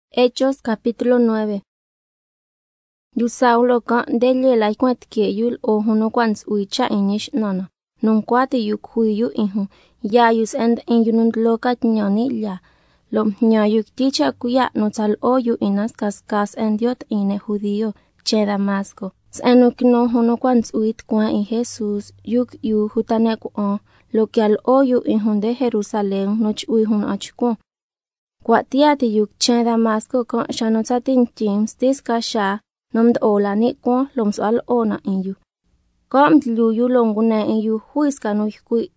Hechos capítulo 9. Yu Saulo kan dele la kwat ke yul o hono kwans uicha inish nana. Nun kwati yu kuyu inhu. Ya yus end in yunund lokat nyani ya. Lom nya yuk ticha kuya no tal o yu inas kas endiot ine judío che Damasco. Senuk no hono kwans uit kwa in Jesus yuk yu hutanek o. Lo que al o yu inhunde Jerusalén noch uihun achko. Kwatiati yuk che Damasco con shanotatin James diskasha nomd ola ni kwa loms al ona in yu. Kom lu yu longuna in yu huiska no kui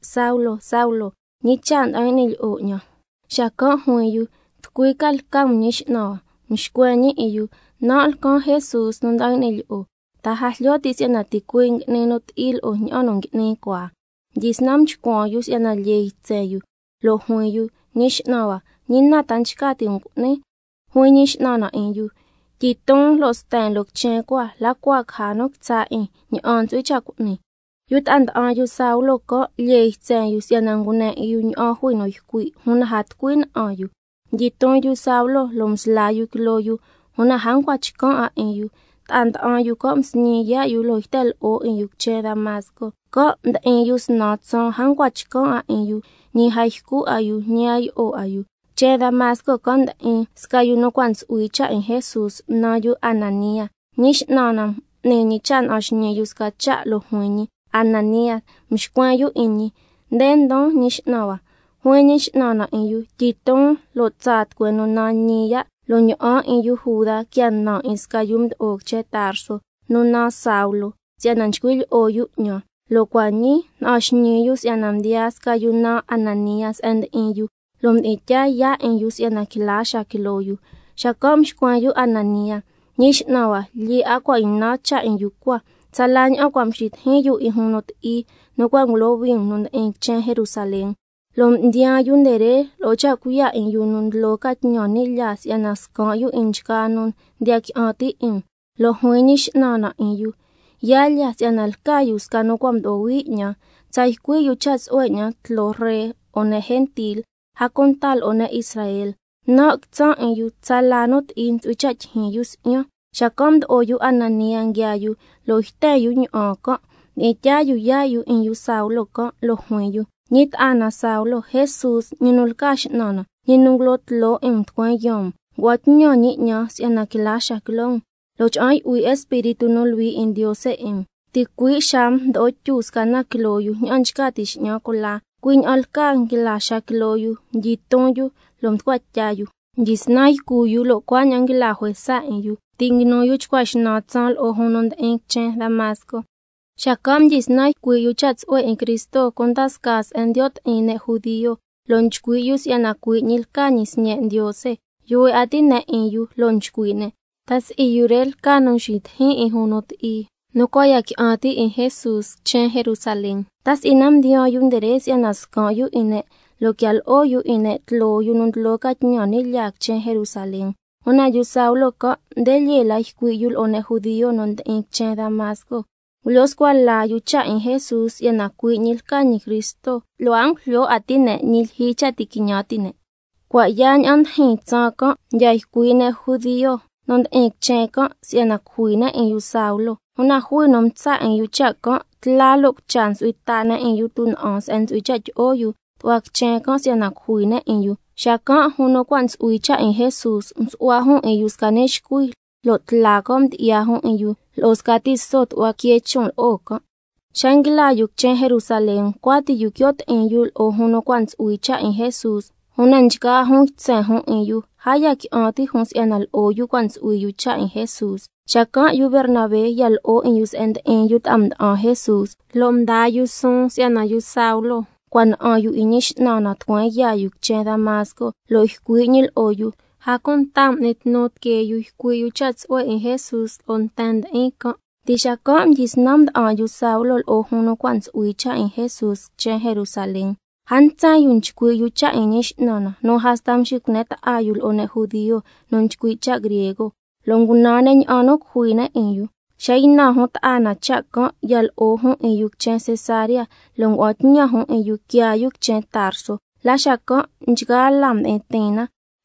Saulo ni chan ainil o nya. Shaka hu yu tkuikal kam nish na mishkweni in yu nal kon Jesus nomd ainil o. Ta haslotis yanati kuing nenot il o nyanong ni kwa. Jisnam chkwa yus yanalye tseyu lo hu yu nish nawa. Nina tanchkati ne huinish nana in yu. Kitong los ten lok chen kwa la kwa khanok tsa in ni antwi chakuni. Yut and an yu Saulo ko liye tsen yu sianangune yu ni an hui no yukui huna hat kuin an yu. Kitong yu Saulo loms la yu kilo yu huna hangwa chikan a in yu. And an yu ko msni ya yu lo hitel o in yu che Damasco. Ko mda in yu snat son hangwa chikan a in yu ni haiku a yu ni ay o a yu. Che Damasco konda in skayuno kwans uicha in Jesus na yu Anania. Nish nanam ni chan ashni yu skacha lo huini. Anania mishkwen yu inni. Den don nish nawa. Huinish nana in yu. Kitong lo tzat kweno na niya. Lo nyo in yu Juda kian na in skayumd og che Tarso. No na Saulo. Siananchkwil o yu nyo. Lo kwani na ashni yu sianam dia skayuna Ananias and in yu. Lom itya ya en yus yanakilasha kiloyu. Shakom shkwanyu Anania. Nish nawa li akwa inacha en yukwa. Salany akwa mshit hiyu ihunot i. Nukwa ngloving nun en chen Jerusalén. Lom ndia yundere locha kuya en yunund lokat nyoni yas yanaskan yu inchkanon diak anti in. Lo huinish nana en yu. Yalias yanalkayus kanokwa mdowi nya. Tsaikwi yu chats oenya tlore one gentil. Hakontal one Israel. Na kta en yu talanot in tuchach hin yus nyo. Shakomd o yu Anania ngya yu. Lo hite yu nyo ka. Etya yu ya yu in yu Saulo ka lo huen yu. Nit ana Saulo Jesus ninulkash nana. Ninunglot lo imtkwen yom. Wat nyo nit nya siena kilasha kilong. Loch ay ui espiritu no lui in Diose im. Tikwi sham do chus kana kilo yu. Nyanchkatish nya kola. Queen alka ngilasha kiloyu, jitonyu, lomtwachayu. Jisnai kuyu lo kwanya ngila huesa enyu. Tingno yu chkwash natsal o honond enchen Damasco. Shakam jisnai kuyu chats o en Cristo kontas kas endiot ene judío. Lonchkuyus yanakui nilka nisnye Diose. Yue atine enyu lonchkuine. Tas iyurel kanon shit hin ihonot i. No koya ki anti in Jesus chen Jerusalén. Tas inam dia yunderes yanaskan yu ine. Lo que al o yu ine tlo yunund lokat nyani yak chen Jerusalén. Una yu Saulo ka delye la ikwi yul one judío nond in chen Damasco. Los cual la yu cha in Jesus yanakwi nilka ni Cristo. Lo anglo atine nilhicha tikinyatine. Kwa yan an hitsa ka ya ikwi ne judío. Nond in chen ka sianakwine in yu Saulo. Una huinom tsa en yu chaka, tlalok chans uitana en yu tun ans en uichach o yu, tuak chen kan sianak huine en yu. Shaka huno kwans uicha en Jesus, msuahon en yu skanesh kui, lo tlakom diahon en yu, los katis sot wakiechon oka. Shangila yuk chen Jerusalén, kwati yukyot en yu o huno kwans uicha en Jesus, hunanchka hon tsen hon en yu, haya ki anti hon sianal o yu kwans uicha en Jesus. Shaka yu Bernabé yal o in yus and en yut amd an Jesus. Lom da yu son siana yu Saulo. Kwan an yu inish nana twen ya yuk chen Damasco. Lo hikwi nil o yu. Hakon tam net not ke yu hikwi yu chats o in Jesus on tend en ka. Di shaka mjis namd an yu Saulo o hono kwans uicha in Jesus chen Jerusalén. Hanta yun chikwi yu cha inish nana. No hastam shiknet ayul one judío non chikwi cha griego. Longunane anok huina enyu. Shaina hot ana chaka yal ohon enyuk chen Cesaria. Longwat nya hon enyuk kya yuk chen Tarso. La shaka njga lam etena.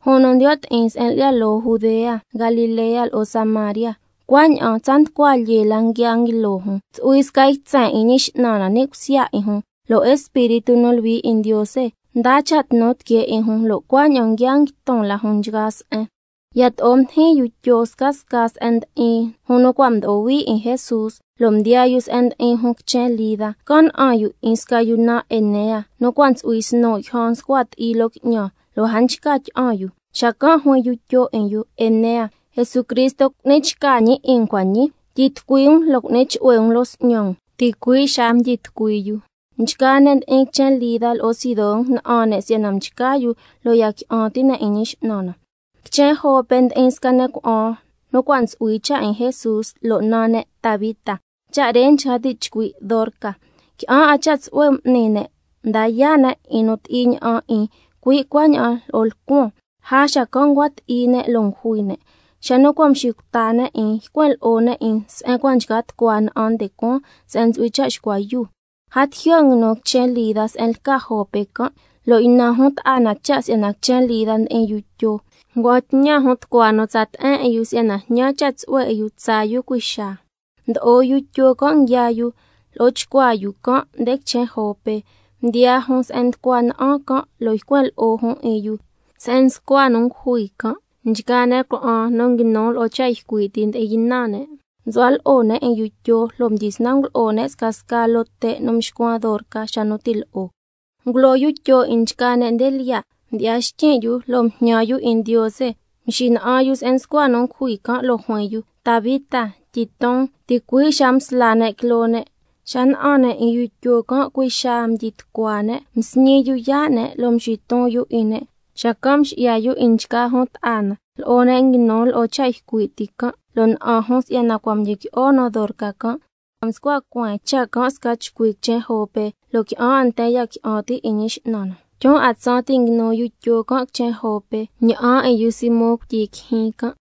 Honon diot ins en lo Judea, Galilea o Samaria. Quan tant qua yelang yang lohun. Uis kai tsan inish nana nexia ihun. Lo espíritu no vi in Diose. Da chat not kie ihun lo quan yang ton la hun gas Yat he yu kas and huno kwam do wi in Jesus. Lom diayus and huk chen lida. Kon ayu inska yu na enea. No kwans uis no yon squat ilok nya. Lo hanchkach ayu. Shaka hu yu en yu enea. Jesucristo nech kañi inkwani, jitkuiun lok nech ueun los nyong, tikui sham jitkuiyu. Nchkanen chen lidal o sidon na ane sianam chkayu lo yak na inish nona. Chen hopend inskane no kwans uicha en Jesus lo nane Tabita. Charen chadichkui dorka. Ki achats uem nene, dayana inot in kui kwanya olkun. Hasha kongwat ine longhuine. Shano kwam shiktana in kwel one in kwanjgat kwan ande kon sens wichach kwa yu. Hat hyong no chen lidas el kahope kan lo inahut anachas enak chen lidan en yuyo. Ngot nya hot kwano tat yus ena nya chats we yutsa yu kwisha. Do yuyo kon yayu loch kwa yu kan dek chen hope. Dia hons and kwan kan lo kwel ohon yu. Sens kwanung hui kan. Njikane ko nonginol o chay kuitin e yinane. Zwal one en yuyo lom disnang one skaskalote nomshkwador ka shanotil o. Nglo yuyo inchkane ndelia. Diashchen yu lom nyayu in Diose. Mshin ayus en skwanon kuika lo hueyu. Tabita, titon, tikui shams lane klone. Shan ane in yuyo kan kui sham jitkwane. Msnyi yu yane lom shiton yu ine. Shakam yayu inchka hot ana. Lone nginol o chay kuitika. Lon ahos yanakwam yiki ono dorka kan. Amskwa kwan chaka skach kuik chen hope. Loki ante yaki ati inish nana. Chon at something no yuyo kan chen hope. Nya yusimok yik hinka.